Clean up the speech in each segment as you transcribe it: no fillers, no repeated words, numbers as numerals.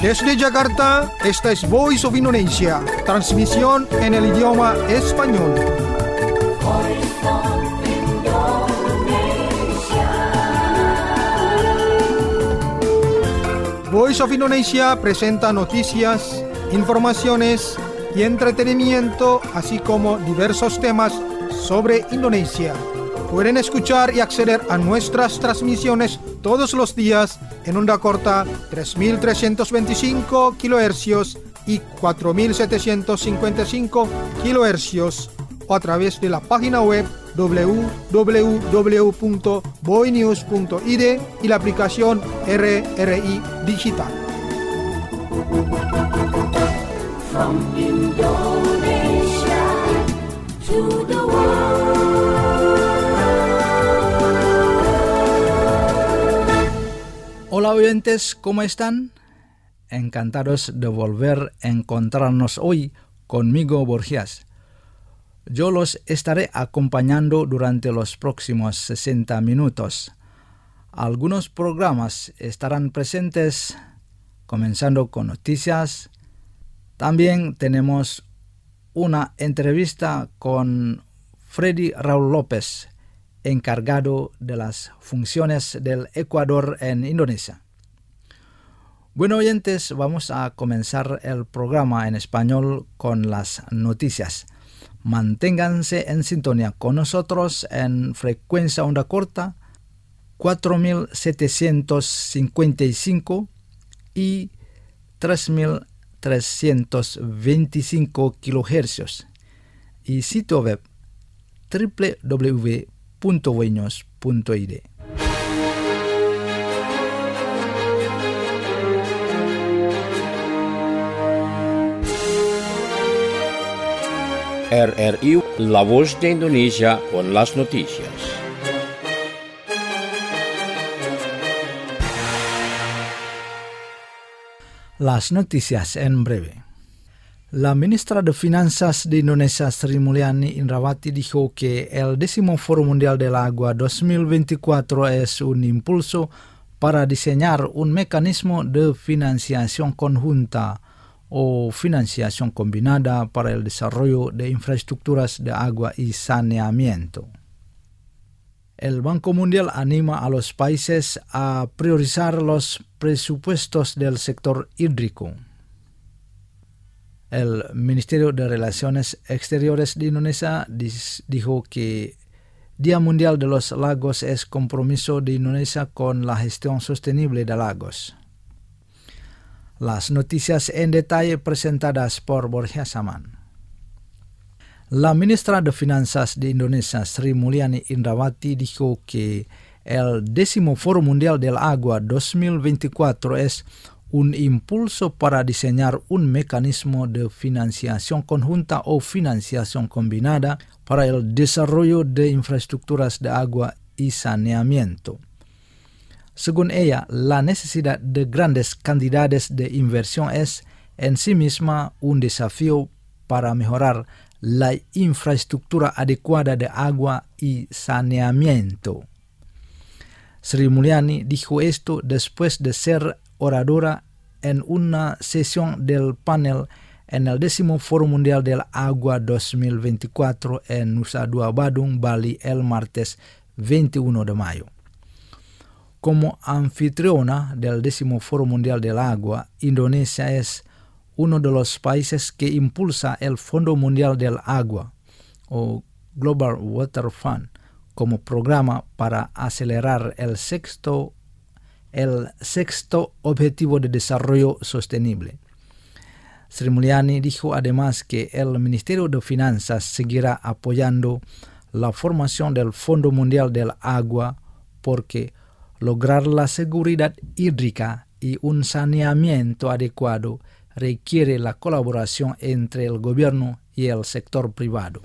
Desde Jakarta, esta es Voice of Indonesia, transmisión en el idioma español. Voice of Indonesia presenta noticias, informaciones y entretenimiento, así como diversos temas sobre Indonesia. Pueden escuchar y acceder a nuestras transmisiones todos los días en onda corta 3.325 kHz y 4.755 kHz o a través de la página web www.boinews.id y la aplicación RRI Digital. From Indonesia to the world. Hola oyentes, ¿cómo están? Encantados de volver a encontrarnos hoy conmigo, Borgias. Yo los estaré acompañando durante los próximos 60 minutos. Algunos programas estarán presentes, comenzando con noticias. También tenemos una entrevista con Freddy Raúl López, encargado de las funciones del Ecuador en Indonesia. Bueno, oyentes, vamos a comenzar el programa en español con las noticias. Manténganse en sintonía con nosotros en frecuencia onda corta 4.755 y 3.325 kHz y sitio web www.boinews.id. RRI, la voz de Indonesia con las noticias. Las noticias en breve. La ministra de Finanzas de Indonesia, Sri Mulyani Indrawati, dijo que el 10º Foro Mundial del Agua 2024 es un impulso para diseñar un mecanismo de financiación conjunta o financiación combinada para el desarrollo de infraestructuras de agua y saneamiento. El Banco Mundial anima a los países a priorizar los presupuestos del sector hídrico. El Ministerio de Relaciones Exteriores de Indonesia dijo que Día Mundial de los Lagos es compromiso de Indonesia con la gestión sostenible de lagos. Las noticias en detalle presentadas por Borja Saman. La ministra de Finanzas de Indonesia, Sri Mulyani Indrawati, dijo que el 10º Foro Mundial del Agua 2024 es un impulso para diseñar un mecanismo de financiación conjunta o financiación combinada para el desarrollo de infraestructuras de agua y saneamiento. Según ella, la necesidad de grandes cantidades de inversión es en sí misma un desafío para mejorar la infraestructura adecuada de agua y saneamiento. Sri Mulyani dijo esto después de ser oradora en una sesión del panel en el 10º Foro Mundial del Agua 2024 en Nusa Dua, Badung, Bali, el martes 21 de mayo. Como anfitriona del 10º Foro Mundial del Agua, Indonesia es uno de los países que impulsa el Fondo Mundial del Agua, o Global Water Fund, como programa para acelerar el sexto Objetivo de Desarrollo Sostenible. Sri Mulyani dijo además que el Ministerio de Finanzas seguirá apoyando la formación del Fondo Mundial del Agua porque lograr la seguridad hídrica y un saneamiento adecuado requiere la colaboración entre el gobierno y el sector privado.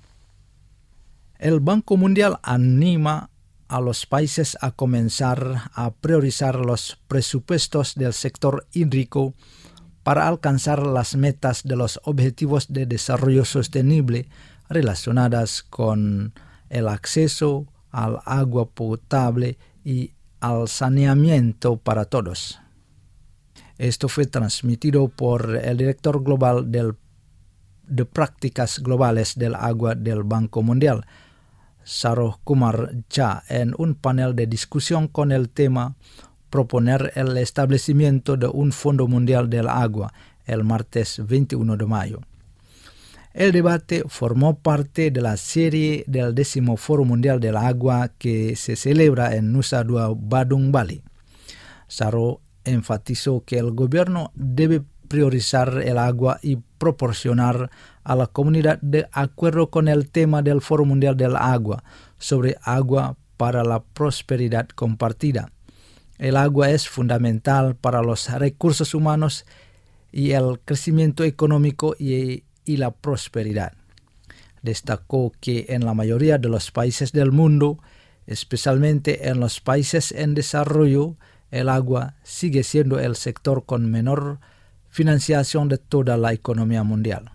El Banco Mundial anima a los países a comenzar a priorizar los presupuestos del sector hídrico para alcanzar las metas de los Objetivos de Desarrollo Sostenible relacionadas con el acceso al agua potable y al saneamiento para todos. Esto fue transmitido por el director global de Prácticas Globales del Agua del Banco Mundial, Saroh Kumar Jha, en un panel de discusión con el tema Proponer el establecimiento de un Fondo Mundial del Agua el martes 21 de mayo. El debate formó parte de la serie del 10º Foro Mundial del Agua que se celebra en Nusa Dua, Badung, Bali. Saroh enfatizó que el gobierno debe priorizar el agua y proporcionar a la comunidad de acuerdo con el tema del Foro Mundial del Agua sobre agua para la prosperidad compartida. El agua es fundamental para los recursos humanos y el crecimiento económico y la prosperidad. Destacó que en la mayoría de los países del mundo, especialmente en los países en desarrollo, el agua sigue siendo el sector con menor financiación de toda la economía mundial.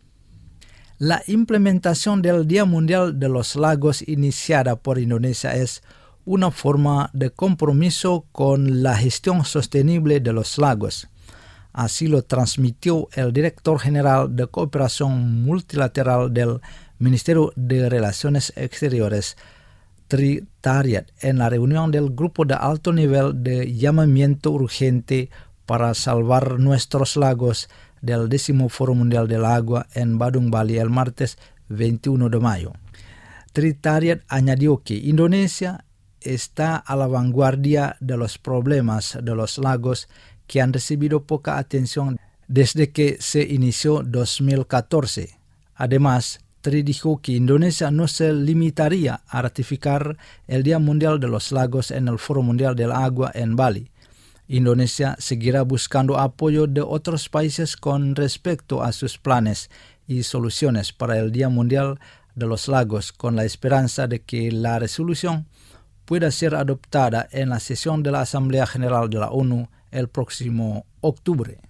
La implementación del Día Mundial de los Lagos iniciada por Indonesia es una forma de compromiso con la gestión sostenible de los lagos. Así lo transmitió el director general de Cooperación Multilateral del Ministerio de Relaciones Exteriores, Tri Tariat, en la reunión del Grupo de Alto Nivel de Llamamiento Urgente para Salvar Nuestros Lagos del 10º Foro Mundial del Agua en Badung, Bali, el martes 21 de mayo. Tri Tariat añadió que Indonesia está a la vanguardia de los problemas de los lagos que han recibido poca atención desde que se inició 2014. Además, Tri dijo que Indonesia no se limitaría a ratificar el Día Mundial de los Lagos en el Foro Mundial del Agua en Bali. Indonesia seguirá buscando apoyo de otros países con respecto a sus planes y soluciones para el Día Mundial de los Lagos, con la esperanza de que la resolución pueda ser adoptada en la sesión de la Asamblea General de la ONU el próximo octubre.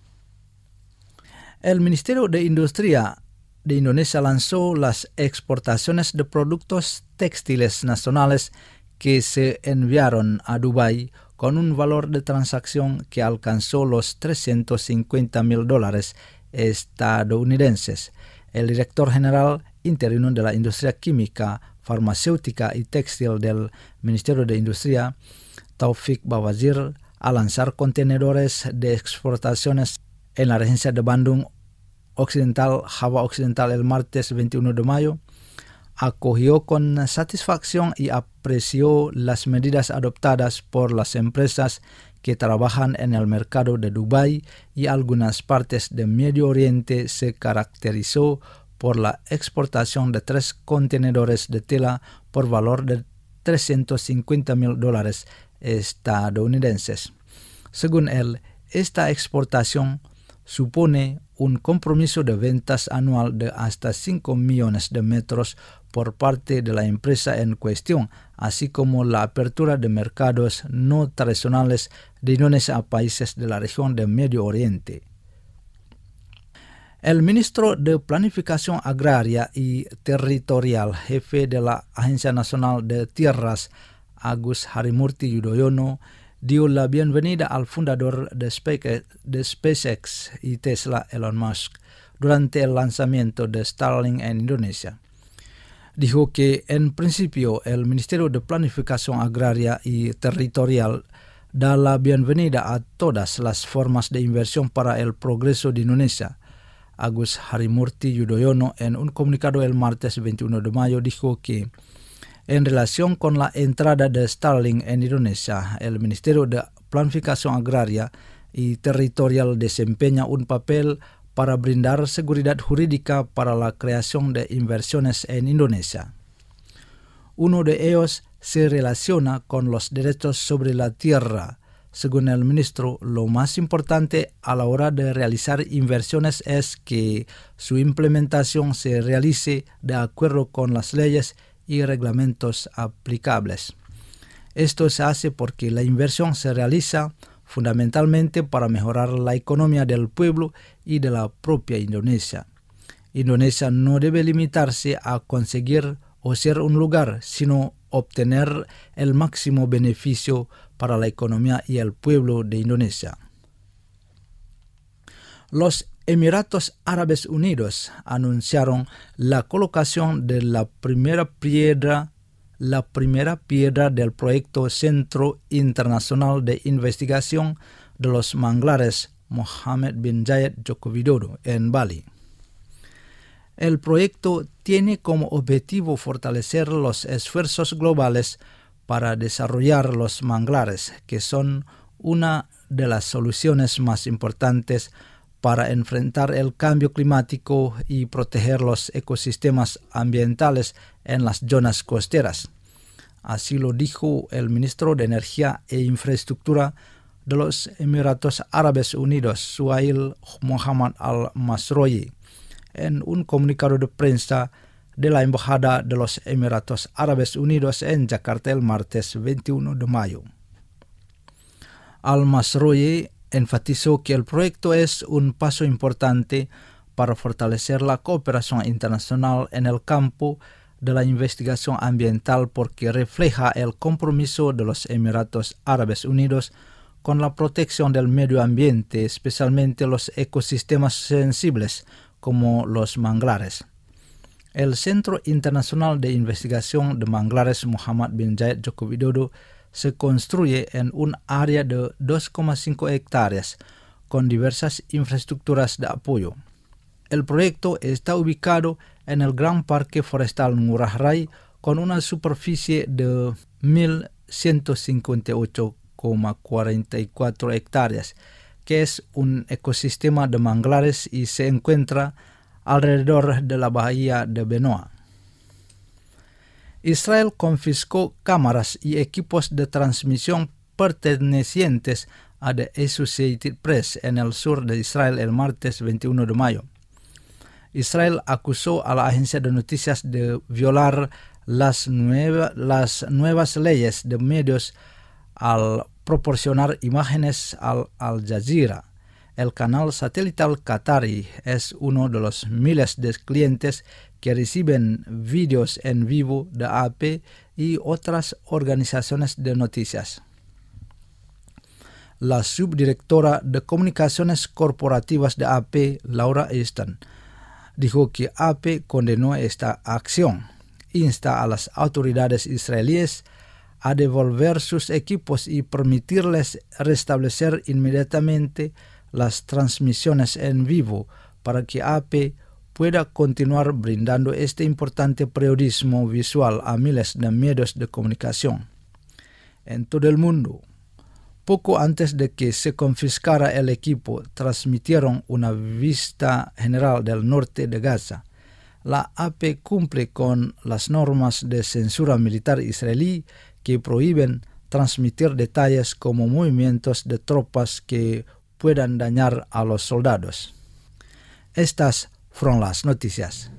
El Ministerio de Industria de Indonesia lanzó las exportaciones de productos textiles nacionales que se enviaron a Dubái con un valor de transacción que alcanzó los $350,000 estadounidenses. El director general interino de la industria química, farmacéutica y textil del Ministerio de Industria, Taufik Bawazir, al lanzar contenedores de exportaciones en la regencia de Bandung Occidental, Java Occidental, el martes 21 de mayo, acogió con satisfacción y apreció las medidas adoptadas por las empresas que trabajan en el mercado de Dubái y algunas partes de Medio Oriente. Se caracterizó por la exportación de 3 contenedores de tela por valor de $350,000 estadounidenses. Según él, esta exportación supone un compromiso de ventas anual de hasta 5 millones de metros por parte de la empresa en cuestión, así como la apertura de mercados no tradicionales de Indonesia a países de la región del Medio Oriente. El ministro de Planificación Agraria y Territorial, jefe de la Agencia Nacional de Tierras, Agus Harimurti Yudhoyono, dio la bienvenida al fundador de SpaceX y Tesla, Elon Musk, durante el lanzamiento de Starlink en Indonesia. Dijo que en principio el Ministerio de Planificación Agraria y Territorial da la bienvenida a todas las formas de inversión para el progreso de Indonesia. Agus Harimurti Yudhoyono, en un comunicado el martes 21 de mayo, dijo que en relación con la entrada de Starlink en Indonesia, el Ministerio de Planificación Agraria y Territorial desempeña un papel para brindar seguridad jurídica para la creación de inversiones en Indonesia. Uno de ellos se relaciona con los derechos sobre la tierra. Según el ministro, lo más importante a la hora de realizar inversiones es que su implementación se realice de acuerdo con las leyes y reglamentos aplicables. Esto se hace porque la inversión se realiza fundamentalmente para mejorar la economía del pueblo y de la propia Indonesia. Indonesia no debe limitarse a conseguir o ser un lugar, sino obtener el máximo beneficio para la economía y el pueblo de Indonesia. Los Emiratos Árabes Unidos anunciaron la colocación de la primera piedra del proyecto Centro Internacional de Investigación de los Manglares Mohammed bin Zayed Joko Widodo en Bali. El proyecto tiene como objetivo fortalecer los esfuerzos globales para desarrollar los manglares, que son una de las soluciones más importantes para enfrentar el cambio climático y proteger los ecosistemas ambientales en las zonas costeras. Así lo dijo el ministro de Energía e Infraestructura de los Emiratos Árabes Unidos, Suhail Mohammed Al-Masroyi, en un comunicado de prensa de la Embajada de los Emiratos Árabes Unidos en Yakarta el martes 21 de mayo. Al-Masroyi enfatizó que el proyecto es un paso importante para fortalecer la cooperación internacional en el campo de la investigación ambiental porque refleja el compromiso de los Emiratos Árabes Unidos con la protección del medio ambiente, especialmente los ecosistemas sensibles como los manglares. El Centro Internacional de Investigación de Manglares Mohammed bin Zayed Joko Widodo se construye en un área de 2,5 hectáreas con diversas infraestructuras de apoyo. El proyecto está ubicado en el Gran Parque Forestal Ngurah Rai con una superficie de 1.158,44 hectáreas, que es un ecosistema de manglares y se encuentra alrededor de la bahía de Benoa. Israel confiscó cámaras y equipos de transmisión pertenecientes a The Associated Press en el sur de Israel el martes 21 de mayo. Israel acusó a la agencia de noticias de violar las nuevas leyes de medios al proporcionar imágenes al Al Jazeera. El canal satelital qatarí es uno de los miles de clientes que reciben vídeos en vivo de AP y otras organizaciones de noticias. La subdirectora de Comunicaciones Corporativas de AP, Laura Easton, dijo que AP condenó esta acción, insta a las autoridades israelíes a devolver sus equipos y permitirles restablecer inmediatamente las transmisiones en vivo para que AP pueda continuar brindando este importante periodismo visual a miles de medios de comunicación en todo el mundo. Poco antes de que se confiscara el equipo, transmitieron una vista general del norte de Gaza. La AP cumple con las normas de censura militar israelí que prohíben transmitir detalles como movimientos de tropas que puedan dañar a los soldados. Estas fueron las noticias.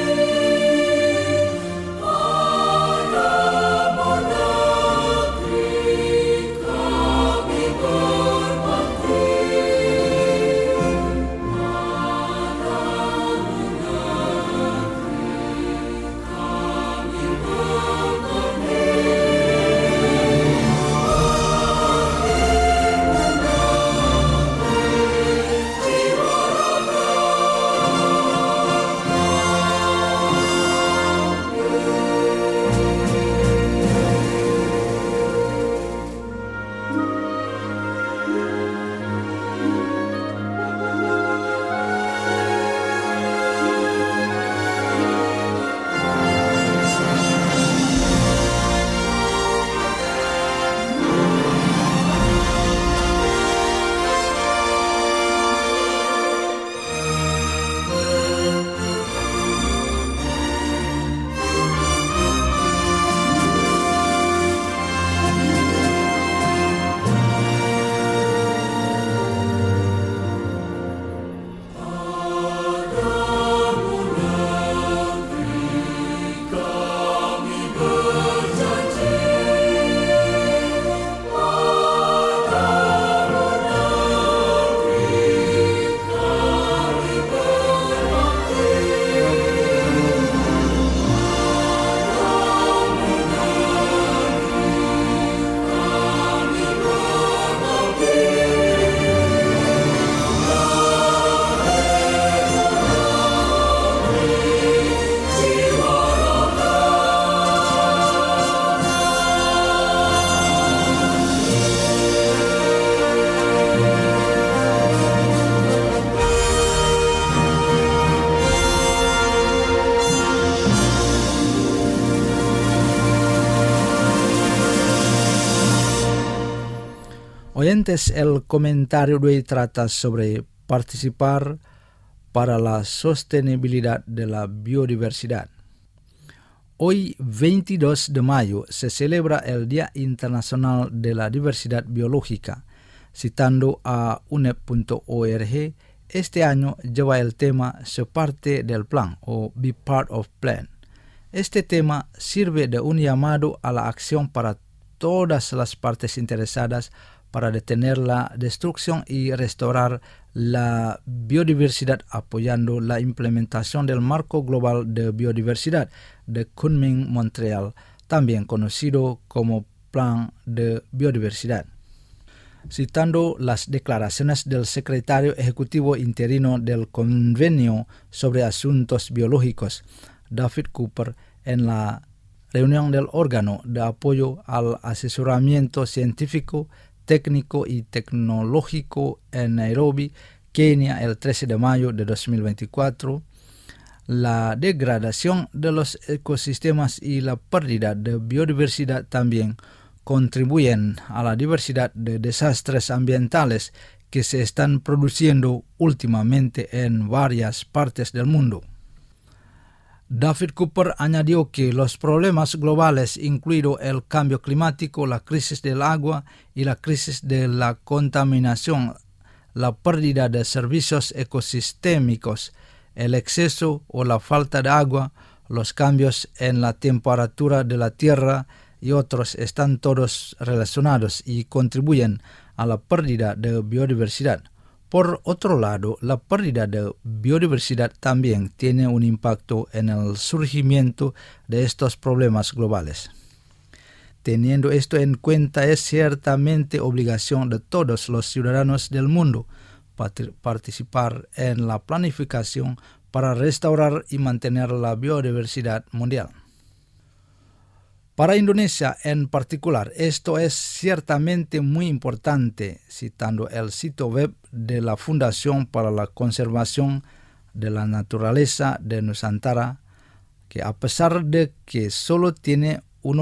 Ada Oyentes, el comentario de hoy trata sobre participar para la sostenibilidad de la biodiversidad. Hoy, 22 de mayo, se celebra el Día Internacional de la Diversidad Biológica. Citando a UNEP.org, este año lleva el tema Ser parte del plan o Be Part of Plan. Este tema sirve de un llamado a la acción para todas las partes interesadas para detener la destrucción y restaurar la biodiversidad, apoyando la implementación del Marco Global de Biodiversidad de Kunming-Montreal, también conocido como Plan de Biodiversidad. Citando las declaraciones del secretario ejecutivo interino del Convenio sobre Asuntos Biológicos, David Cooper, en la reunión del órgano de apoyo al asesoramiento científico, técnico y tecnológico en Nairobi, Kenia, el 13 de mayo de 2024, la degradación de los ecosistemas y la pérdida de biodiversidad también contribuyen a la diversidad de desastres ambientales que se están produciendo últimamente en varias partes del mundo. David Cooper añadió que los problemas globales, incluido el cambio climático, la crisis del agua y la crisis de la contaminación, la pérdida de servicios ecosistémicos, el exceso o la falta de agua, los cambios en la temperatura de la Tierra y otros están todos relacionados y contribuyen a la pérdida de biodiversidad. Por otro lado, la pérdida de biodiversidad también tiene un impacto en el surgimiento de estos problemas globales. Teniendo esto en cuenta, es ciertamente obligación de todos los ciudadanos del mundo participar en la planificación para restaurar y mantener la biodiversidad mundial. Para Indonesia en particular, esto es ciertamente muy importante, citando el sitio web de la Fundación para la Conservación de la Naturaleza de Nusantara, que a pesar de que solo tiene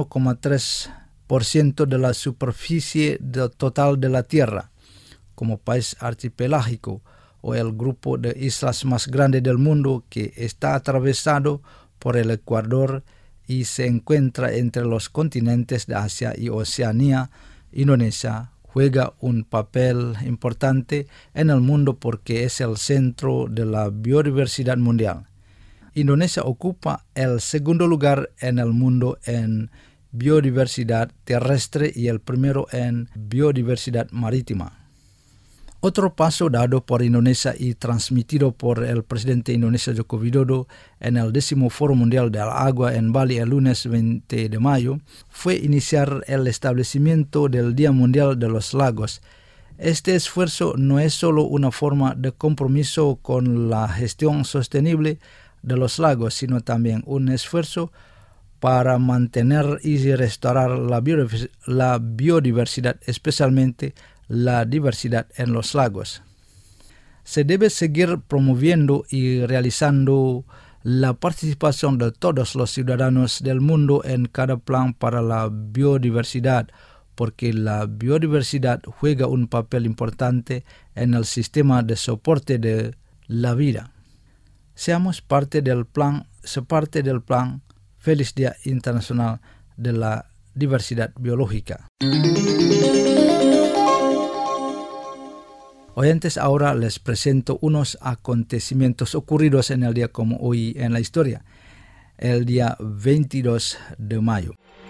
1,3% de la superficie total de la Tierra, como país archipelágico o el grupo de islas más grande del mundo que está atravesado por el Ecuador y se encuentra entre los continentes de Asia y Oceanía, Indonesia juega un papel importante en el mundo porque es el centro de la biodiversidad mundial. Indonesia ocupa el segundo lugar en el mundo en biodiversidad terrestre y el primero en biodiversidad marítima. Otro paso dado por Indonesia y transmitido por el presidente indonesio Joko Widodo en el 10º Foro Mundial del Agua en Bali el lunes 20 de mayo fue iniciar el establecimiento del Día Mundial de los Lagos. Este esfuerzo no es solo una forma de compromiso con la gestión sostenible de los lagos, sino también un esfuerzo para mantener y restaurar la biodiversidad, especialmente la diversidad en los lagos. Se debe seguir promoviendo y realizando la participación de todos los ciudadanos del mundo en cada plan para la biodiversidad, porque la biodiversidad juega un papel importante en el sistema de soporte de la vida. Seamos parte del plan. Feliz Día Internacional de la Diversidad Biológica. Oyentes, ahora les presento unos acontecimientos ocurridos en el día como hoy en la historia, el día 22 de mayo.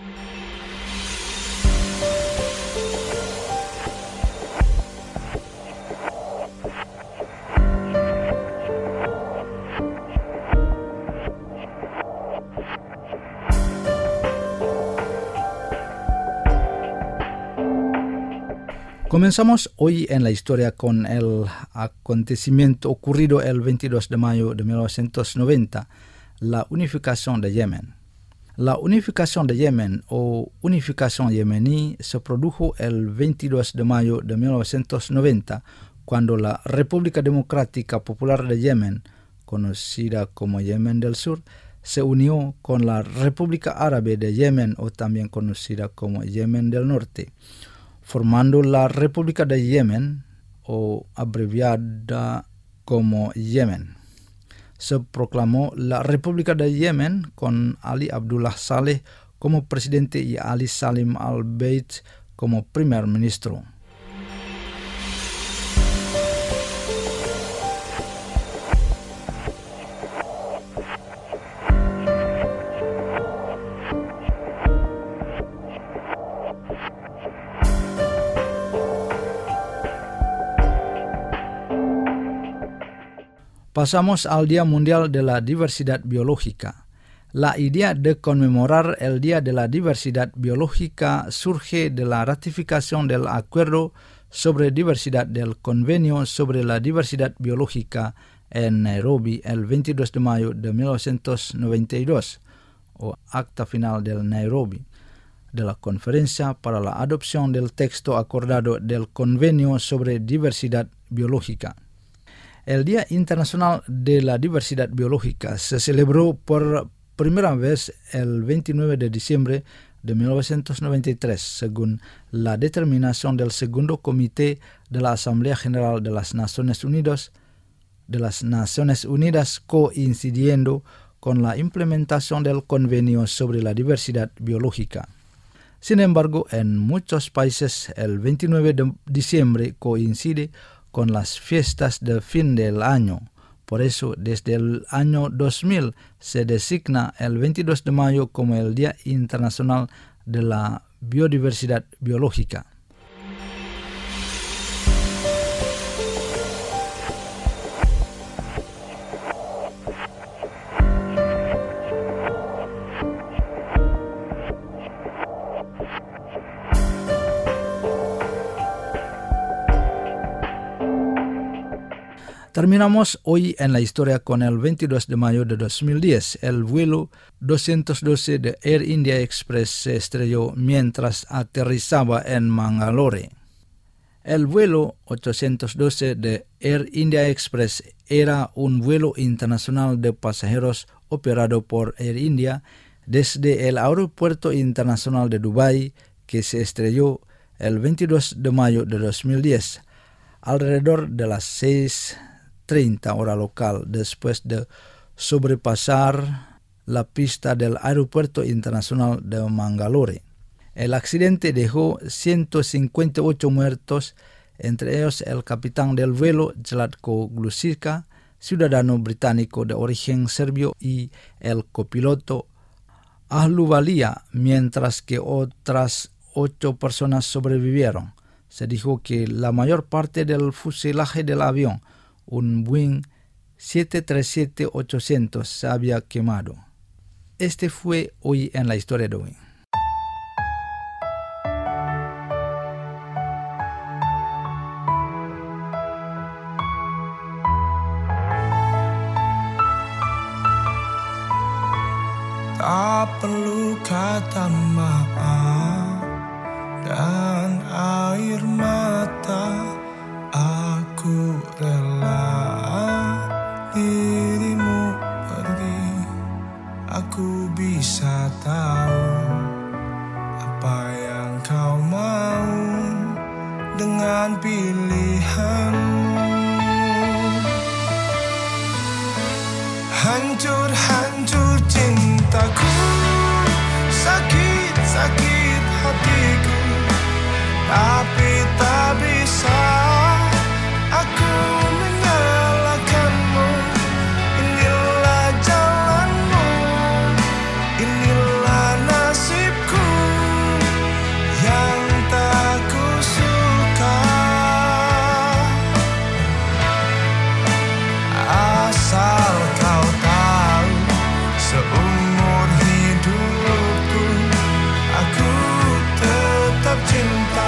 Comenzamos hoy en la historia con el acontecimiento ocurrido el 22 de mayo de 1990, la unificación de Yemen. La unificación de Yemen o unificación yemení se produjo el 22 de mayo de 1990, cuando la República Democrática Popular de Yemen, conocida como Yemen del Sur, se unió con la República Árabe de Yemen o también conocida como Yemen del Norte. formando la República de Yemen, o abreviada como Yemen. Se proclamó la República de Yemen con Ali Abdullah Saleh como presidente y Ali Salim al-Beit como primer ministro. Pasamos al Día Mundial de la Diversidad Biológica. La idea de conmemorar el Día de la Diversidad Biológica surge de la ratificación del Acuerdo sobre Diversidad del Convenio sobre la Diversidad Biológica en Nairobi el 22 de mayo de 1992, o Acta Final del Nairobi, de la Conferencia para la Adopción del Texto Acordado del Convenio sobre Diversidad Biológica. El Día Internacional de la Diversidad Biológica se celebró por primera vez el 29 de diciembre de 1993, según la determinación del Segundo Comité de la Asamblea General de las Naciones Unidas, coincidiendo con la implementación del Convenio sobre la Diversidad Biológica. Sin embargo, en muchos países el 29 de diciembre coincide con las fiestas de fin del año. Por eso, desde el año 2000 se designa el 22 de mayo como el Día Internacional de la Biodiversidad Biológica. Terminamos hoy en la historia con el 22 de mayo de 2010. El vuelo 212 de Air India Express se estrelló mientras aterrizaba en Mangalore. El vuelo 812 de Air India Express era un vuelo internacional de pasajeros operado por Air India desde el Aeropuerto Internacional de Dubái, que se estrelló el 22 de mayo de 2010, alrededor de las 6:30 hora local, después de sobrepasar la pista del Aeropuerto Internacional de Mangalore. El accidente dejó 158 muertos, entre ellos el capitán del vuelo, Zlatko Glušička, ciudadano británico de origen serbio, y el copiloto Ahluwalia, mientras que otras 8 personas sobrevivieron. Se dijo que la mayor parte del fuselaje del avión, un Boeing 737-800, se había quemado. Este fue hoy en la historia de hoy. Tak perlu kata maaf dan air mata, aku rela dirimu pergi. Aku bisa tahu apa yang kau mau dengan pilihanmu. Hancur-hancur cintaku, sakit-sakit hatiku, tapi tak bisa aku menyalahkanmu. Inilah jalanmu, inilah nasibku yang tak ku suka. Asal kau tahu, seumur hidupku aku tetap cinta.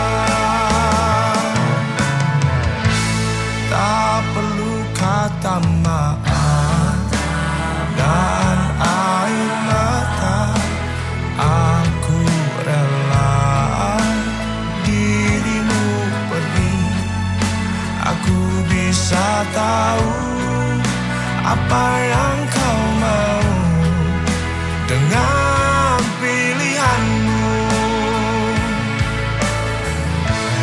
Tak perlu kata maaf dan air mata, aku rela dirimu pergi. Aku bisa tahu apa yang kau mau dengan pilihanmu.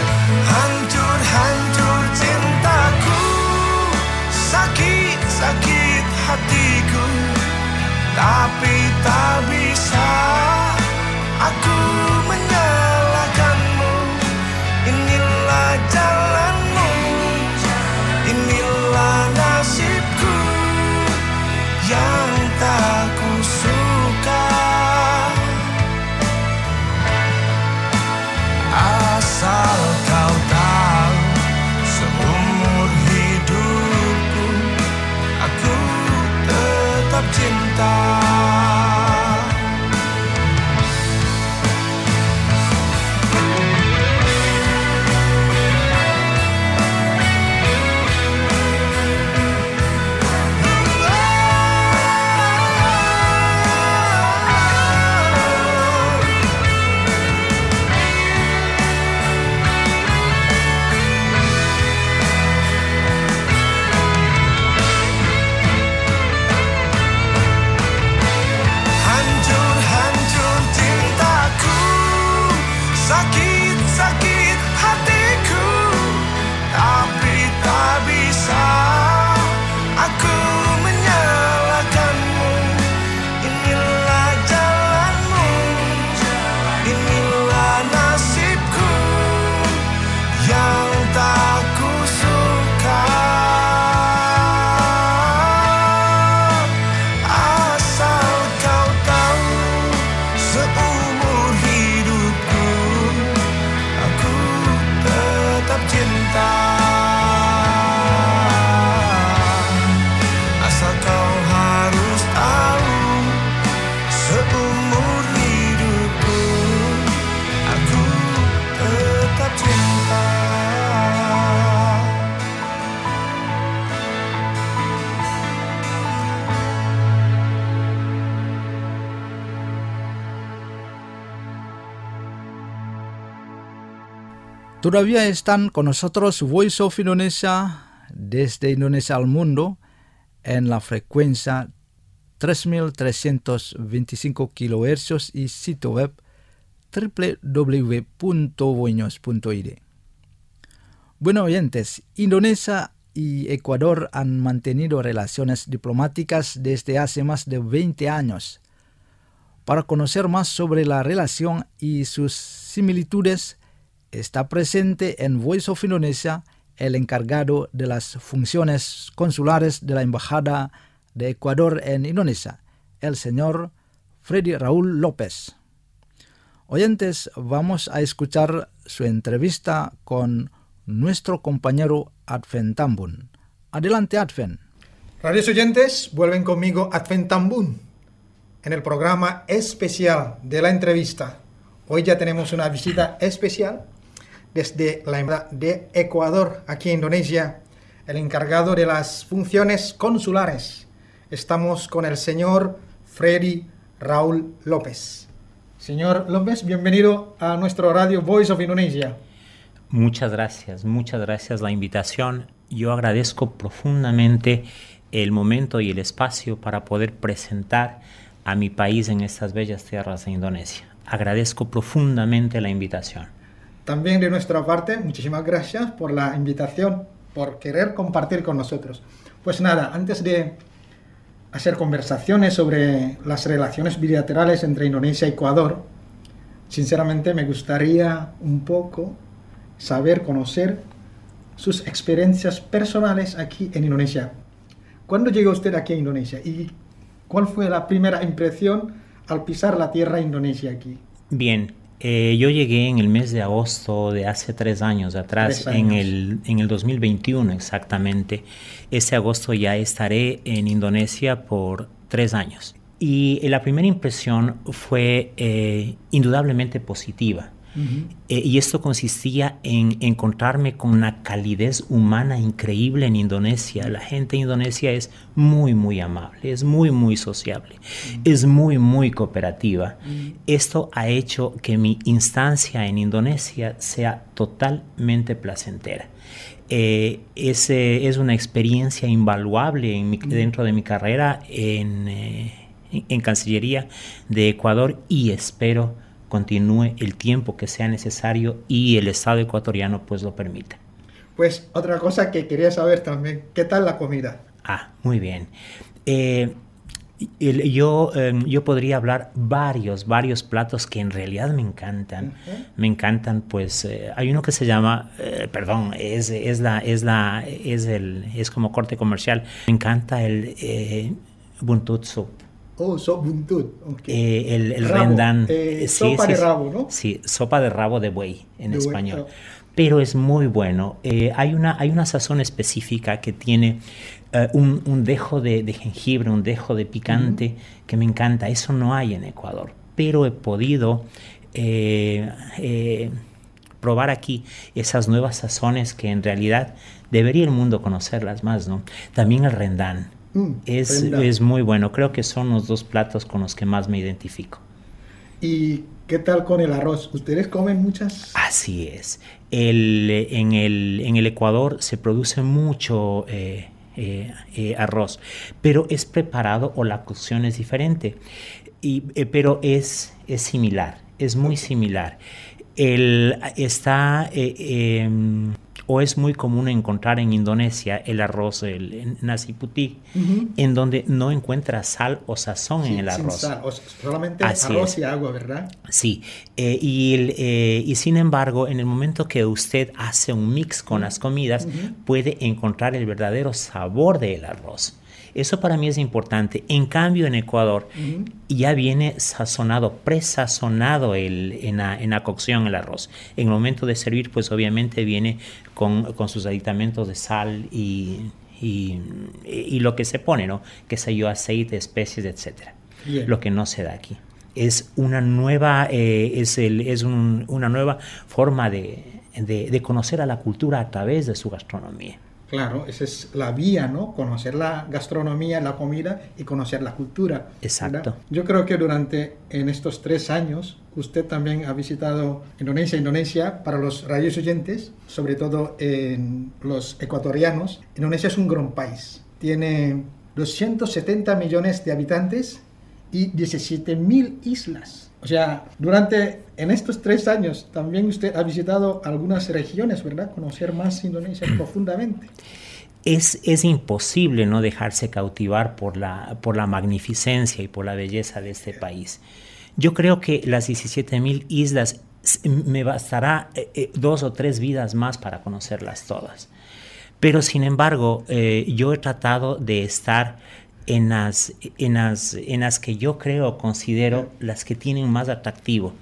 tapi tak bisa aku menyalahkanmu. Inilah jalanmu, inilah nasibku yang tak kusuka. Asal kau tahu, seumur hidupku aku tetap cinta. Hancur-hancur cintaku, sakit-sakit hatiku, tapi tak bisa aku menyalahkanmu. Inilah jalanmu, inilah nasibku yang tak kusuka. Asal kau tahu, seumur hidupku aku tetap cinta. Asal kau harus tahu, seumur hidupku aku tetap cinta. Todavía están con nosotros Voice of Indonesia desde Indonesia al mundo en la frecuencia 3325 kHz y sitio web www.voinos.id. Bueno, oyentes, Indonesia y Ecuador han mantenido relaciones diplomáticas desde hace más de 20 años. Para conocer más sobre la relación y sus similitudes, está presente en Voice of Indonesia el encargado de las funciones consulares de la Embajada de Ecuador en Indonesia, el señor Freddy Raúl López. Oyentes, vamos a escuchar su entrevista con nuestro compañero Adven Tambun. Adelante, Adven. Radios oyentes, vuelven conmigo Adven Tambun en el programa especial de la entrevista. Hoy ya tenemos una visita especial desde la Embajada de Ecuador, aquí en Indonesia, el encargado de las funciones consulares. Estamos con el señor Freddy Raúl López. Señor López, bienvenido a nuestro radio Voice of Indonesia. Muchas gracias la invitación. Yo agradezco profundamente el momento y el espacio para poder presentar a mi país en estas bellas tierras de Indonesia. Agradezco profundamente la invitación. También de nuestra parte, muchísimas gracias por la invitación, por querer compartir con nosotros. Pues nada, antes de hacer conversaciones sobre las relaciones bilaterales entre Indonesia y Ecuador, sinceramente me gustaría un poco conocer sus experiencias personales aquí en Indonesia. ¿Cuándo llegó usted aquí a Indonesia? ¿Y cuál fue la primera impresión al pisar la tierra indonesia aquí? Bien. Yo llegué en el mes de agosto de hace 3 años atrás, en el 2021 exactamente. Este agosto ya estaré en Indonesia por 3 años. Y la primera impresión fue indudablemente positiva. Y esto consistía en encontrarme con una calidez humana increíble en Indonesia. La gente en Indonesia es muy, muy amable, es muy, muy sociable, es muy, muy cooperativa. Esto ha hecho que mi instancia en Indonesia sea totalmente placentera. Es una experiencia invaluable dentro de mi carrera en Cancillería de Ecuador, y espero continúe el tiempo que sea necesario y el Estado ecuatoriano pues lo permita. Pues otra cosa que quería saber también, ¿qué tal la comida? Muy bien. Yo podría hablar varios platos que en realidad me encantan. Me encantan, pues hay uno que se llama, es como corte comercial. Me encanta el buntut soup. Oh, buntut. Okay. El rendang. Sopa de rabo, ¿no? Sí, sopa de rabo de buey en español. Buey, oh. Pero es muy bueno. Hay una sazón específica que tiene un dejo de jengibre, un dejo de picante que me encanta. Eso no hay en Ecuador, pero he podido probar aquí esas nuevas sazones que en realidad debería el mundo conocerlas más, ¿no? También el rendang. Es muy bueno. Creo que son los dos platos con los que más me identifico. ¿Y qué tal con el arroz? ¿Ustedes comen muchas? Así es. En el Ecuador se produce mucho arroz, pero es preparado o la cocción es diferente, pero es similar, es muy similar. O es muy común encontrar en Indonesia el arroz, el nasi putih, en donde no encuentras sal o sazón en el arroz. Sin sal, solamente Así arroz es. y agua, ¿verdad? Sí, y sin embargo, en el momento que usted hace un mix con las comidas, puede encontrar el verdadero sabor del arroz. Eso para mí es importante. En cambio, en Ecuador ya viene sazonado, presazonado en la cocción el arroz. En el momento de servir, pues obviamente viene con sus aditamentos de sal y lo que se pone, ¿no? Qué sé yo, aceite, especies, etcétera. Bien. Lo que no se da aquí. Es una nueva, una nueva forma de conocer a la cultura a través de su gastronomía. Claro, esa es la vía, ¿no? Conocer la gastronomía, la comida y conocer la cultura. Exacto. ¿verdad? Yo creo que en estos 3 años, usted también ha visitado Indonesia. Para los radios oyentes, sobre todo los ecuatorianos, Indonesia es un gran país. Tiene 270 millones de habitantes y 17.000 islas. O sea, en estos 3 años también usted ha visitado algunas regiones, ¿verdad? Conocer más Indonesia profundamente. Es imposible no dejarse cautivar por la magnificencia y por la belleza de este país. Yo creo que las 17.000 islas me bastará 2 o 3 vidas más para conocerlas todas. Pero sin embargo, yo he tratado de estar en las que yo considero las que tienen más atractivo.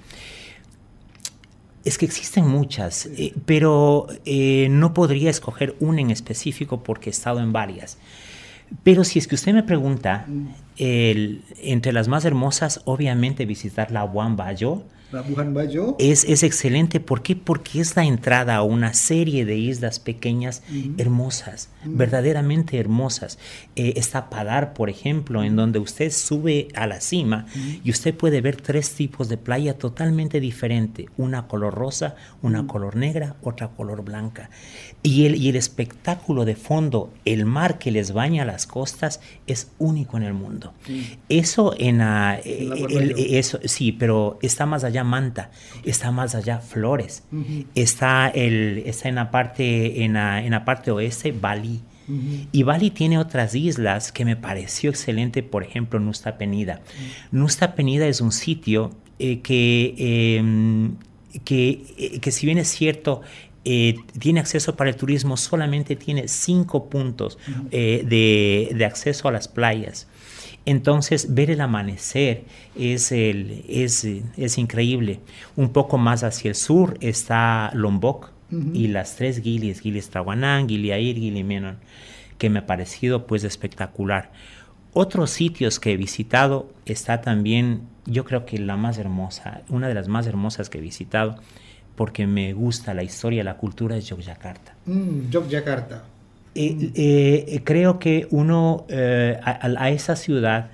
Es que existen muchas, pero no podría escoger una en específico porque he estado en varias. Pero si es que usted me pregunta, entre las más hermosas, obviamente visitar la Labuan Bajo. Es excelente. ¿Por qué? Porque es la entrada a una serie de islas pequeñas hermosas, verdaderamente hermosas. Está Padar, por ejemplo, en donde usted sube a la cima y usted puede ver 3 tipos de playa totalmente diferentes. Una color rosa, una color negra, otra color blanca. Y el espectáculo de fondo, el mar que les baña las costas, es único en el mundo. Eso eso sí, pero está más allá Manta, está más allá Flores, está en la parte oeste Bali. Y Bali tiene otras islas que me pareció excelente, por ejemplo Nusa Penida. Nusa Penida es un sitio que si bien es cierto, tiene acceso para el turismo, solamente tiene 5 puntos de acceso a las playas. Entonces, ver el amanecer es increíble. Un poco más hacia el sur está Lombok y las 3 Gilis, Gilis Trawanán, Gili Air, Gili Menon, que me ha parecido pues espectacular. Otros sitios que he visitado está también, yo creo que la más hermosa, una de las más hermosas que he visitado, porque me gusta la historia, la cultura, es Yogyakarta. Yogyakarta. Creo que uno a esa ciudad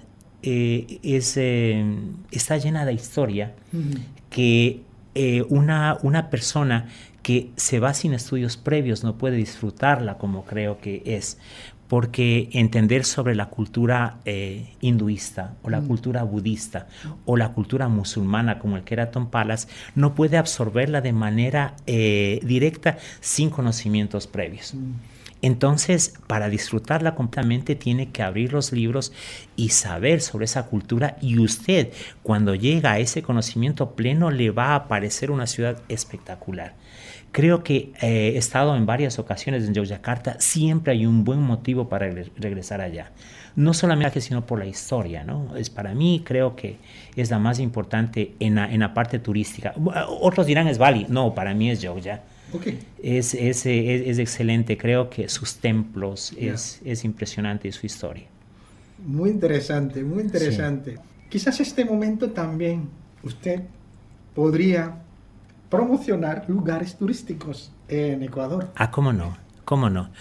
está llena de historia que una persona que se va sin estudios previos no puede disfrutarla como creo que es, porque entender sobre la cultura hinduista o la cultura budista o la cultura musulmana como el Sheraton Palace no puede absorberla de manera directa sin conocimientos previos. Entonces, para disfrutarla completamente tiene que abrir los libros y saber sobre esa cultura, y usted, cuando llega a ese conocimiento pleno, le va a parecer una ciudad espectacular. Creo que he estado en varias ocasiones en Yogyakarta, siempre hay un buen motivo para regresar allá. No solamente sino por la historia, ¿no? Para mí creo que es la más importante en la parte turística. Otros dirán es Bali, no, para mí es Yogyakarta. Okay. Es excelente, creo que sus templos es impresionante, su historia. Muy interesante, muy interesante. Sí. Quizás este momento también usted podría promocionar lugares turísticos en Ecuador. ¿Cómo no? ¿Cómo no?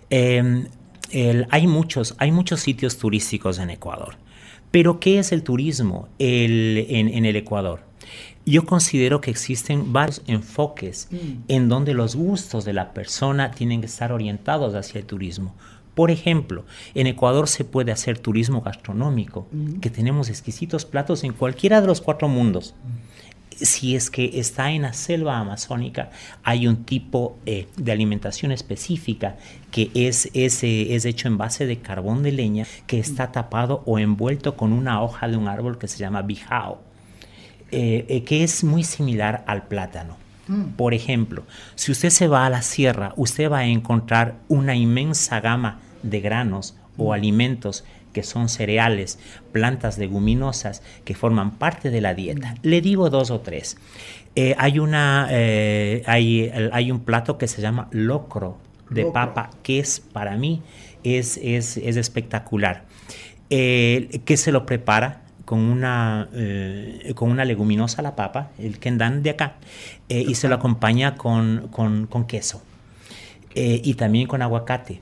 Hay muchos sitios turísticos en Ecuador. Pero ¿qué es el turismo en el Ecuador? Yo considero que existen varios enfoques en donde los gustos de la persona tienen que estar orientados hacia el turismo. Por ejemplo, en Ecuador se puede hacer turismo gastronómico, que tenemos exquisitos platos en cualquiera de los 4 mundos. Si es que está en la selva amazónica, hay un tipo de alimentación específica que es hecho en base de carbón de leña, que está tapado o envuelto con una hoja de un árbol que se llama bijao. Que es muy similar al plátano. Por ejemplo, si usted se va a la sierra, usted va a encontrar una inmensa gama de granos o alimentos que son cereales, plantas leguminosas que forman parte de la dieta. Le digo 2 o 3. Hay un plato que se llama locro de papa, que para mí es espectacular. Que se lo prepara con una leguminosa, la papa, el kendán de acá, y se lo acompaña con queso y también con aguacate.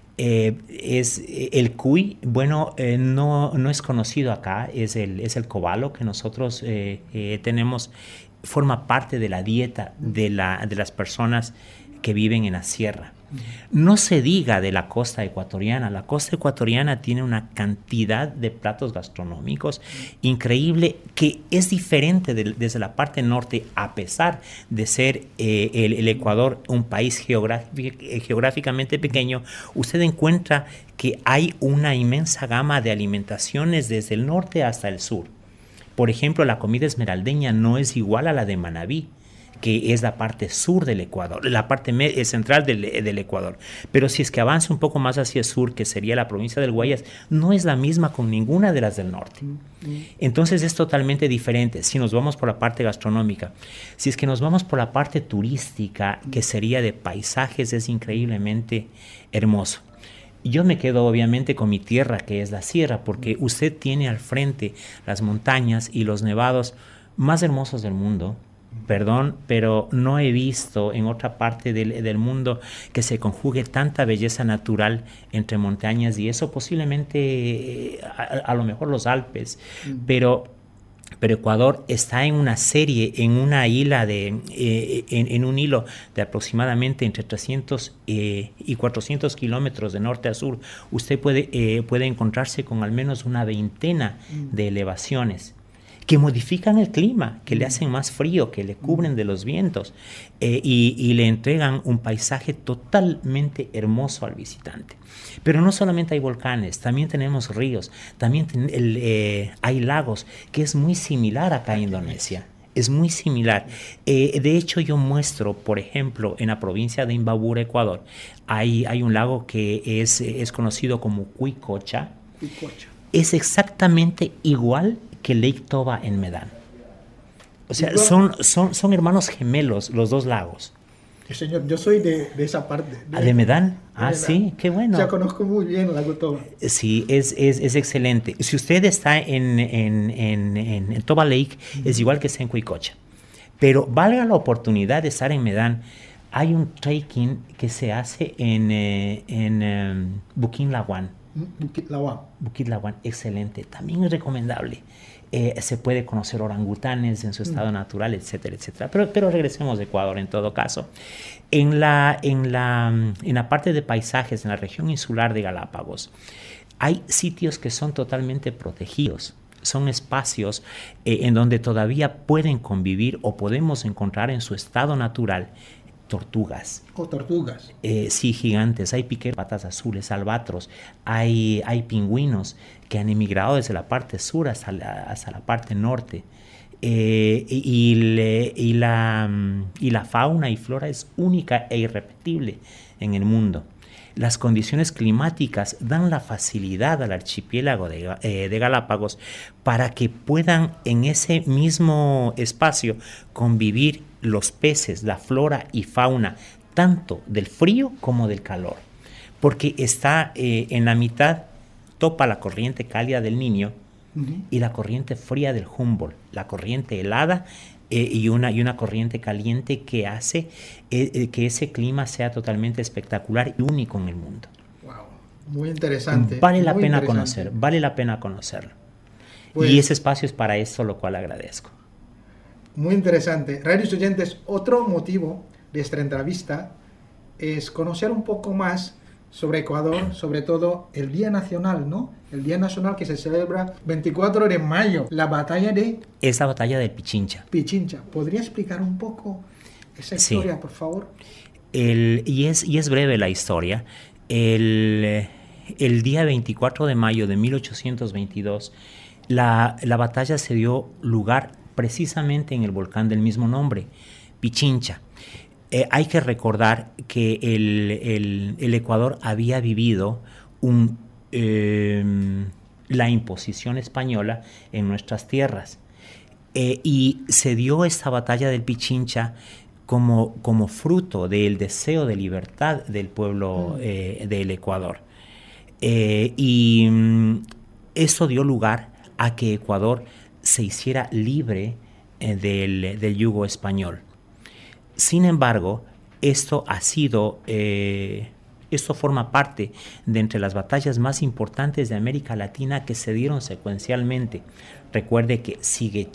El cuy, bueno, no es conocido acá, es el cobalo que nosotros tenemos, forma parte de la dieta de las personas que viven en la sierra. No se diga de la costa ecuatoriana. La costa ecuatoriana tiene una cantidad de platos gastronómicos increíble, que es diferente desde la parte norte, a pesar de ser el Ecuador un país geográficamente pequeño. Usted encuentra que hay una inmensa gama de alimentaciones desde el norte hasta el sur. Por ejemplo, la comida esmeraldeña no es igual a la de Manabí, que es la parte sur del Ecuador, la parte central del Ecuador. Pero si es que avanza un poco más hacia el sur, que sería la provincia del Guayas, no es la misma con ninguna de las del norte. Entonces es totalmente diferente si nos vamos por la parte gastronómica. Si es que nos vamos por la parte turística, que sería de paisajes, es increíblemente hermoso. Yo me quedo obviamente con mi tierra, que es la sierra, porque usted tiene al frente las montañas y los nevados más hermosos del mundo. Perdón, pero no he visto en otra parte del mundo que se conjugue tanta belleza natural entre montañas, y eso posiblemente a lo mejor los Alpes, pero Ecuador está en una serie, en una isla en un hilo de aproximadamente entre 300 y 400 kilómetros de norte a sur. Usted puede encontrarse con al menos una veintena de elevaciones que modifican el clima, que le hacen más frío, que le cubren de los vientos y le entregan un paisaje totalmente hermoso al visitante. Pero no solamente hay volcanes, también tenemos ríos, también hay lagos, que es muy similar acá en Indonesia. Es muy similar. De hecho, yo muestro, por ejemplo, en la provincia de Imbabura, Ecuador, hay un lago que es conocido como Cuicocha. Es exactamente igual que Lake Toba en Medan. O sea, son hermanos gemelos los dos lagos. Señor, yo soy de esa parte. ¿De Medan? Sí, qué bueno. Ya conozco muy bien el lago Toba. Sí, es excelente. Si usted está en Toba Lake, es igual que está en Cuicocha. Pero valga la oportunidad de estar en Medan. Hay un trekking que se hace en Bukit Lawan. Bukit Lawan, excelente. También es recomendable. Se puede conocer orangutanes en su estado natural, etcétera, etcétera. Pero regresemos a Ecuador en todo caso. En la parte de paisajes, en la región insular de Galápagos, hay sitios que son totalmente protegidos. Son espacios en donde todavía pueden convivir o podemos encontrar en su estado natural tortugas. Tortugas. Sí, gigantes. Hay piqueros, patas azules, albatros. Hay pingüinos que han emigrado desde la parte sur hasta la parte norte. Y la fauna y flora es única e irrepetible en el mundo. Las condiciones climáticas dan la facilidad al archipiélago de Galápagos para que puedan en ese mismo espacio convivir los peces, la flora y fauna, tanto del frío como del calor. Porque está en la mitad, topa la corriente cálida del Niño y la corriente fría del Humboldt, la corriente helada y una corriente caliente que hace que ese clima sea totalmente espectacular y único en el mundo. Wow, muy interesante. Vale la muy pena interesante. vale la pena conocerlo. Pues, y ese espacio es para eso, lo cual agradezco. Muy interesante. Radios oyentes, otro motivo de esta entrevista es conocer un poco más sobre Ecuador, sobre todo el Día Nacional, ¿no? El Día Nacional que se celebra 24 de mayo, la batalla de Es la batalla del Pichincha. Pichincha. ¿Podría explicar un poco esa historia, por favor? Y es breve la historia. El día 24 de mayo de 1822, la batalla se dio lugar precisamente en el volcán del mismo nombre, Pichincha. Hay que recordar que el Ecuador había vivido la imposición española en nuestras tierras. Y se dio esta batalla del Pichincha como fruto del deseo de libertad del pueblo del Ecuador. Y esto dio lugar a que Ecuador se hiciera libre del yugo español. Sin embargo, esto forma parte de entre las batallas más importantes de América Latina que se dieron secuencialmente. Recuerde que sigue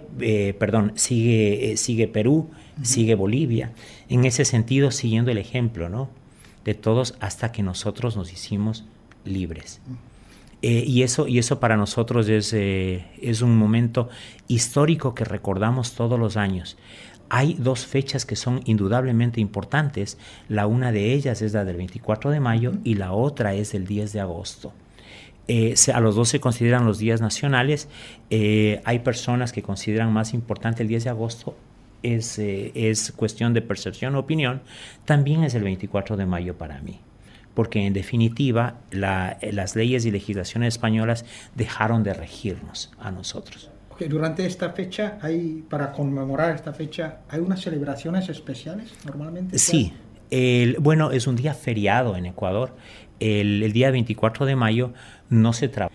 sigue Perú, sigue Bolivia. En ese sentido, siguiendo el ejemplo, ¿no?, de todos hasta que nosotros nos hicimos libres. Y eso para nosotros es un momento histórico que recordamos todos los años. Hay dos fechas que son indudablemente importantes. La una de ellas es la del 24 de mayo y la otra es el 10 de agosto. A los dos se consideran los días nacionales. Hay personas que consideran más importante el 10 de agosto. Es cuestión de percepción o opinión. También es el 24 de mayo para mí, porque en definitiva las leyes y legislaciones españolas dejaron de regirnos a nosotros. Durante esta fecha, para conmemorar esta fecha, ¿hay unas celebraciones especiales normalmente? Sí, bueno, es un día feriado en Ecuador. El día 24 de mayo no se trabaja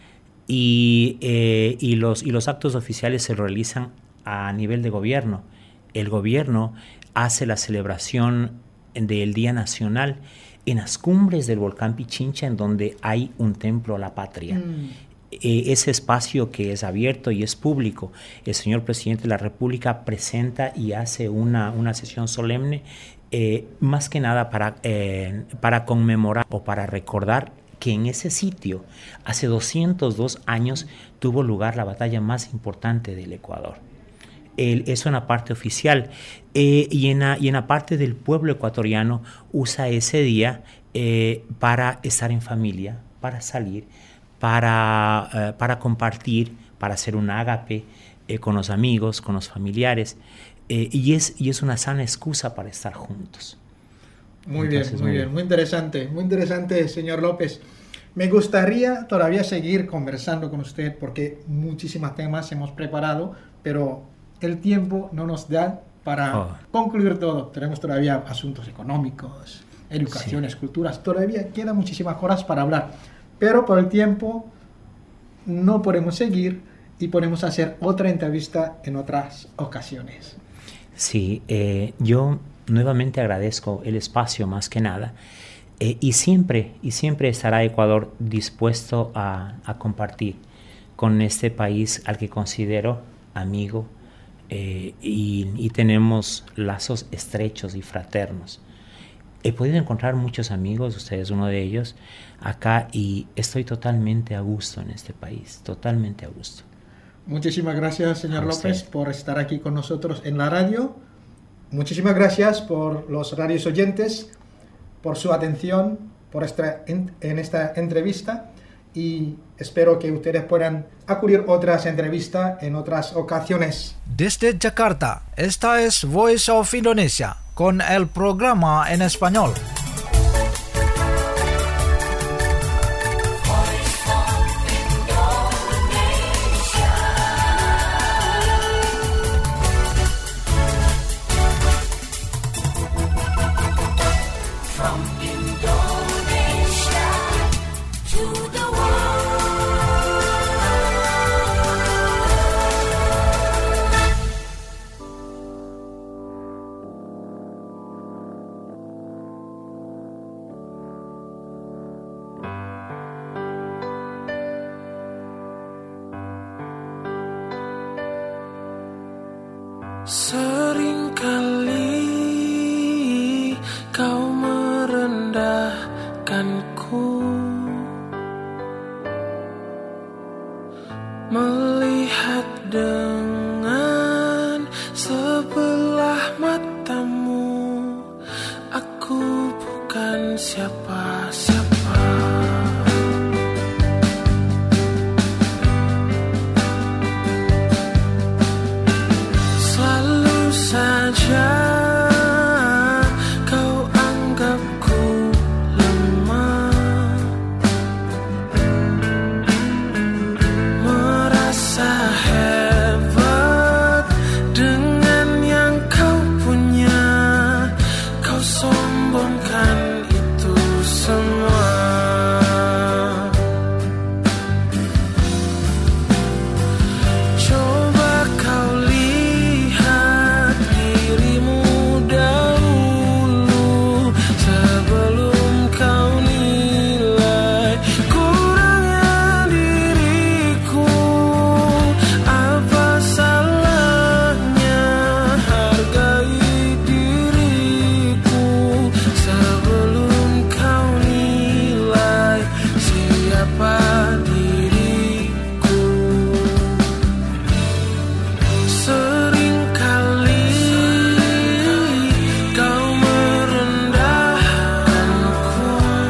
y los actos oficiales se realizan a nivel de gobierno. El gobierno hace la celebración del Día Nacional en las cumbres del volcán Pichincha, en donde hay un templo a la patria. Ese espacio que es abierto y es público, el señor presidente de la República presenta y hace una sesión solemne, más que nada para conmemorar o para recordar que en ese sitio, hace 202 años, tuvo lugar la batalla más importante del Ecuador. Eso en la parte oficial. Y en la parte del pueblo ecuatoriano usa ese día para estar en familia, para salir, para compartir, para hacer un ágape con los amigos, con los familiares, y es una sana excusa para estar juntos. Muy bien, muy interesante, señor López. Me gustaría todavía seguir conversando con usted porque muchísimos temas hemos preparado, pero el tiempo no nos da para concluir todo. Tenemos todavía asuntos económicos, educaciones, culturas, todavía quedan muchísimas cosas para hablar. Pero por el tiempo no podemos seguir y podemos hacer otra entrevista en otras ocasiones. Sí, yo nuevamente agradezco el espacio más que nada y siempre estará Ecuador dispuesto a compartir con este país al que considero amigo y tenemos lazos estrechos y fraternos. He podido encontrar muchos amigos, usted es uno de ellos, acá, y estoy totalmente a gusto en este país, totalmente a gusto. Muchísimas gracias, señor López, por estar aquí con nosotros en la radio. Muchísimas gracias por los radios oyentes, por su atención en esta entrevista, y espero que ustedes puedan acudir a otras entrevistas en otras ocasiones. Desde Jakarta, esta es Voice of Indonesia con el programa en español. Seringkali kau merendahkanku, melihat dengan sebelah matamu, aku bukan siapa-siapa. Kau anggapku lemah, merasa hebat dengan yang kau punya. Kau sombongkan itu semua. Coba kau lihat dirimu dahulu sebelum kau nilai kurangnya diriku. Apa salahnya hargai diriku sebelum kau nilai siapa diriku. Seringkali kau merendahkanku,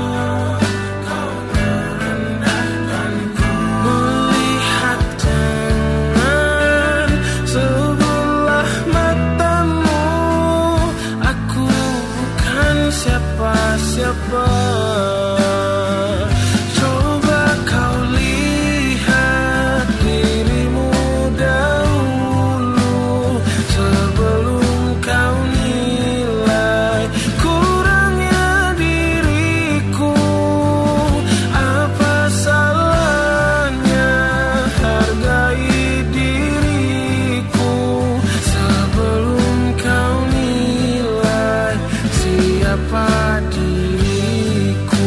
melihat dengan sebelah matamu, aku bukan siapa-siapa. Coba kau lihat dirimu dahulu sebelum kau nilai kurangnya diriku. Apa salahnya hargai diriku sebelum kau nilai siapa diriku.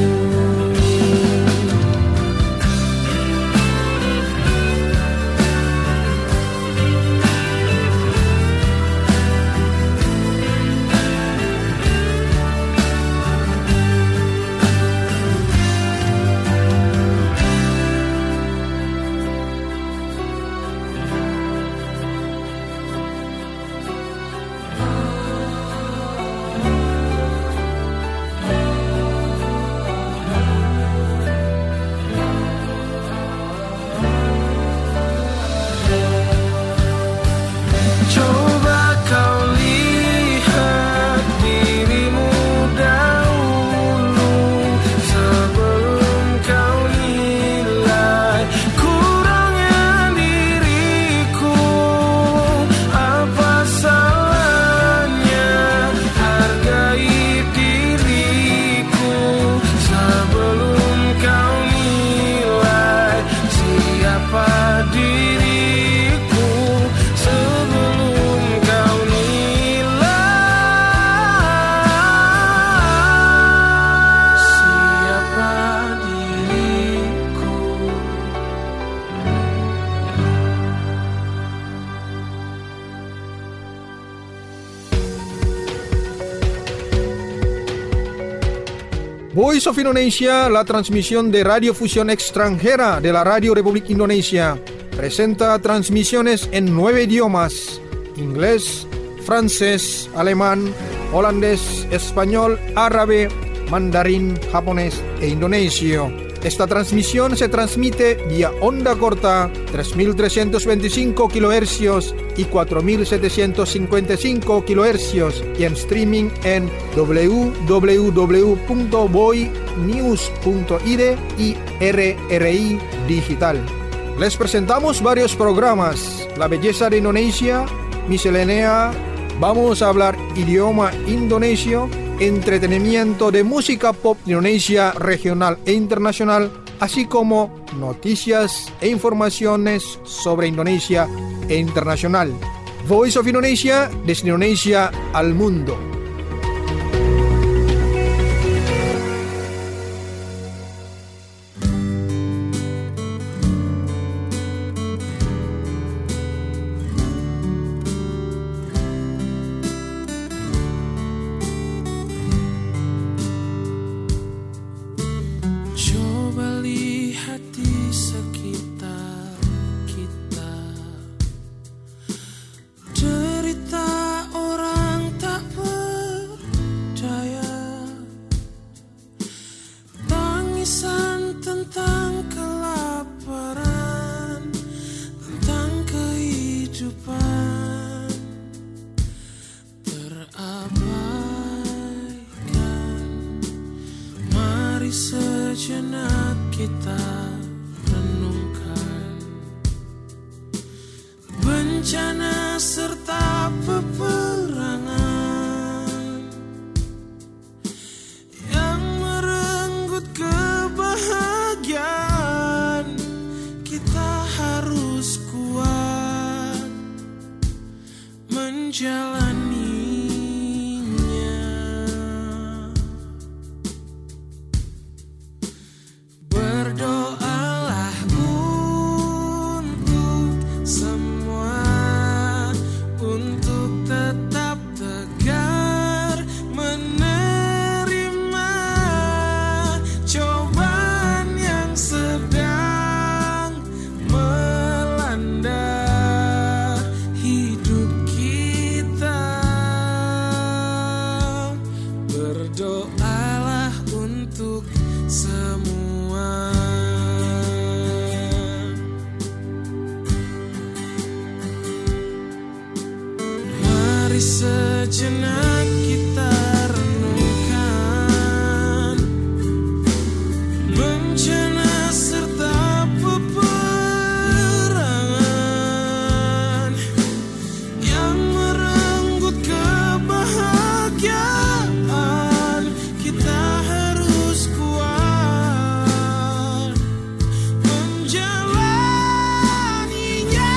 Coba kau lihat dirimu dahulu sebelum kau nilai kurangnya diriku. Apa salahnya hargai diriku sebelum kau nilai siapa diriku. Sebelum kau nilai siapa diriku. Voice of Indonesia, la transmisión de radiofusión extranjera de la Radio Republik Indonesia, presenta transmisiones en 9 idiomas: inglés, francés, alemán, holandés, español, árabe, mandarín, japonés e indonesio. Esta transmisión se transmite vía onda corta 3.325 kHz y 4.755 kHz y en streaming en www.boynews.id y RRI Digital. Les presentamos varios programas: La belleza de Indonesia, Miscelánea, vamos a hablar idioma indonesio, entretenimiento de música pop Indonesia regional e internacional, así como noticias e informaciones sobre Indonesia e internacional. Voice of Indonesia, desde Indonesia al mundo. Sejenak kita renungkan bencana serta peperangan yang merenggut kebahagiaan. Kita harus kuat menjalani. Sejenak kita renungkan bencana serta peperangan yang merenggut kebahagiaan. Kita harus kuat menjalaninya.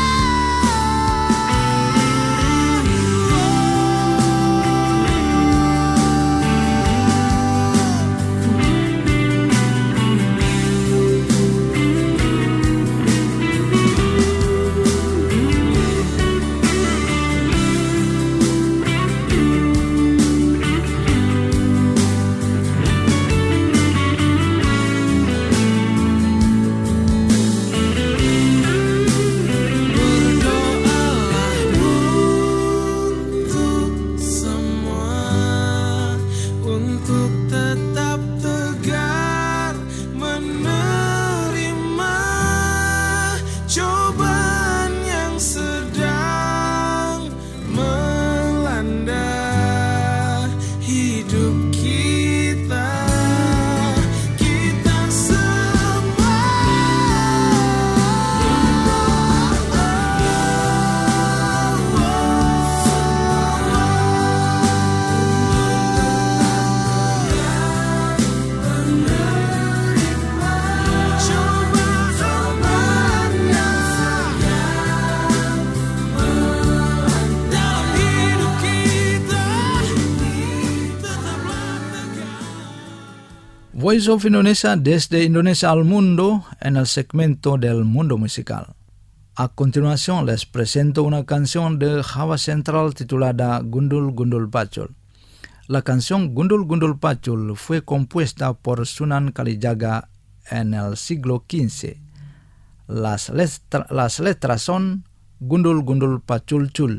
Voice of Indonesia desde Indonesia al mundo en el segmento del mundo musical. A continuación les presento una canción de Java Central titulada Gundul Gundul Pacul. La canción Gundul Gundul Pacul fue compuesta por Sunan Kalijaga en el siglo XV. Las letras son Gundul Gundul Pacul Chul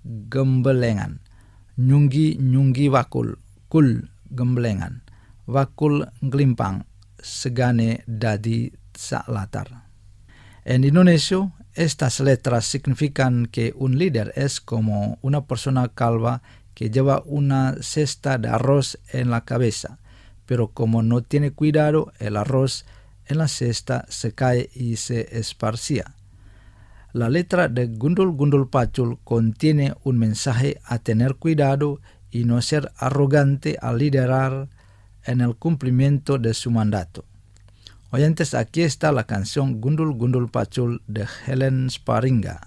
gembelengan. Nyunggi wakul, kul gembelengan. Wakul glimpang, segane dadi latar. En Indonesia, estas letras significan que un líder es como una persona calva que lleva una cesta de arroz en la cabeza, pero como no tiene cuidado, el arroz en la cesta se cae y se esparcía. La letra de Gundul Gundul Pacul contiene un mensaje a tener cuidado y no ser arrogante al liderar en el cumplimiento de su mandato. Oyentes, aquí está la canción Gundul Gundul Pacul de Helen Sparinga.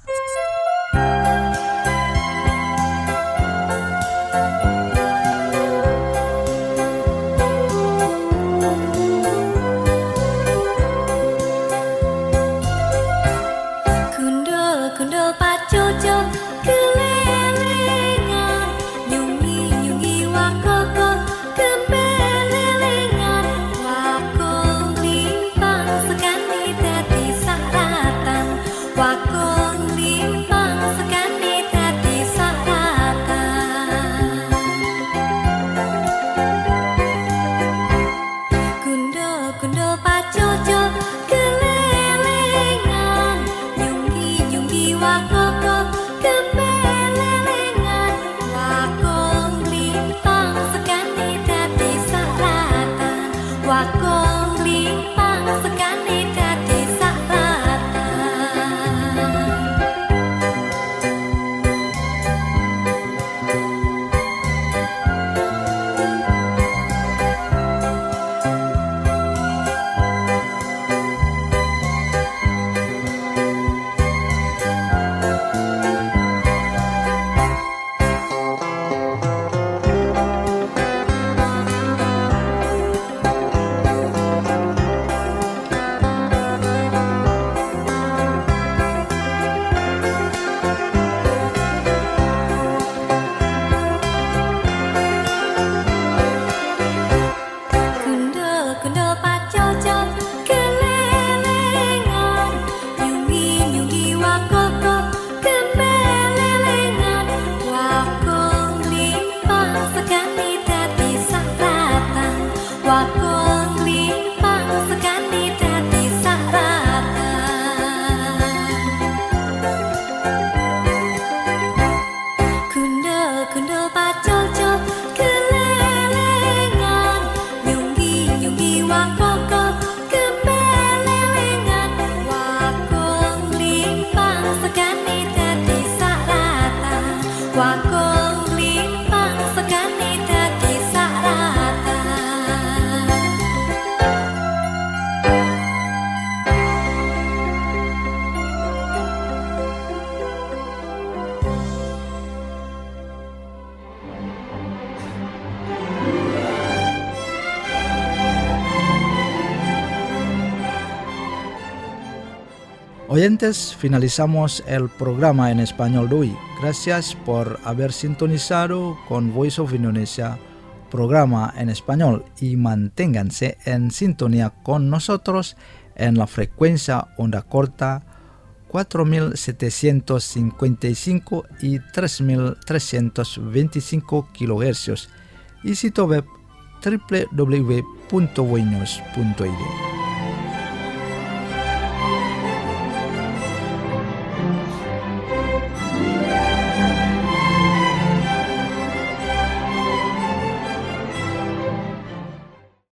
Gundul Gundul Pacul kelelengan, nyungi wakoko kebelelengan, wakong limpang sekali dadi saratan, wakong limpang sekali dadi saratan. Gundul Gundul Pacul kelelengan, nyungi wakoko kebelelengan, wakong limpang sekali dadi saratan, wakong limpang sekali dadi saratan. Gundul Gundul Pacul kelelengan, nyungi wakoko kebelelengan, wakong limpang sekali dadi saratan, wakong limpang sekali dadi saratan. Gundul Gundul Pacul kelelengan, nyungi wakoko kebelelengan, wakong limpang sekali dadi saratan, wakong limpang sekali dadi saratan. Oyentes, finalizamos el programa en español de hoy. Gracias por haber sintonizado con Voice of Indonesia, programa en español, y manténganse en sintonía con nosotros en la frecuencia onda corta 4755 y 3325 kHz y sitio web www.voinews.id.